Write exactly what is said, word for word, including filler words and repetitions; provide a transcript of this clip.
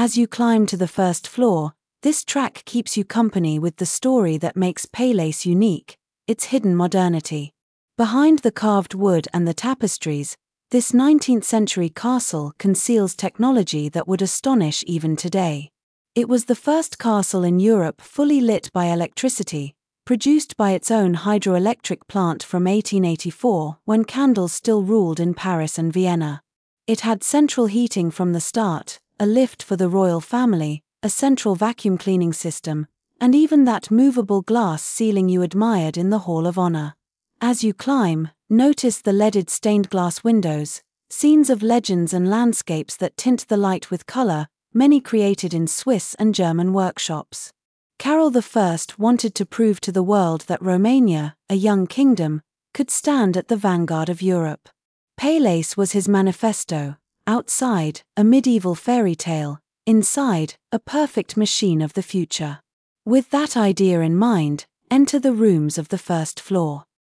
As you climb to the first floor, this track keeps you company with the story that makes Palace unique, its hidden modernity. Behind the carved wood and the tapestries, this nineteenth century castle conceals technology that would astonish even today. It was the first castle in Europe fully lit by electricity, produced by its own hydroelectric plant from eighteen eighty-four, when candles still ruled in Paris and Vienna. It had central heating from the start, a lift for the royal family, a central vacuum cleaning system, and even that movable glass ceiling you admired in the Hall of Honor. As you climb, notice the leaded stained glass windows, scenes of legends and landscapes that tint the light with color, many created in Swiss and German workshops. Carol the First wanted to prove to the world that Romania, a young kingdom, could stand at the vanguard of Europe. Palace was his manifesto: outside, a medieval fairy tale; inside, a perfect machine of the future. With that idea in mind, enter the rooms of the first floor.